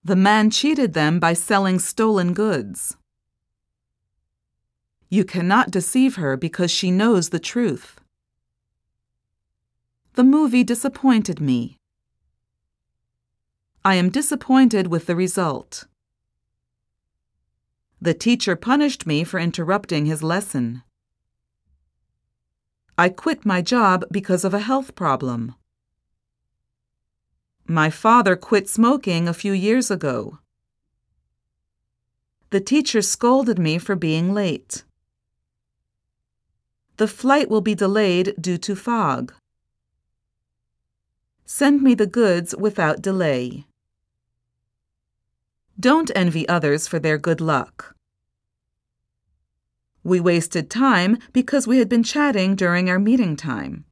The man cheated them by selling stolen goods. You cannot deceive her because she knows the truth. The movie disappointed me. I am disappointed with the result. The teacher punished me for interrupting his lesson. I quit my job because of a health problem. My father quit smoking a few years ago. The teacher scolded me for being late. The flight will be delayed due to fog. Send me the goods without delay. Don't envy others for their good luck. We wasted time because we had been chatting during our meeting time.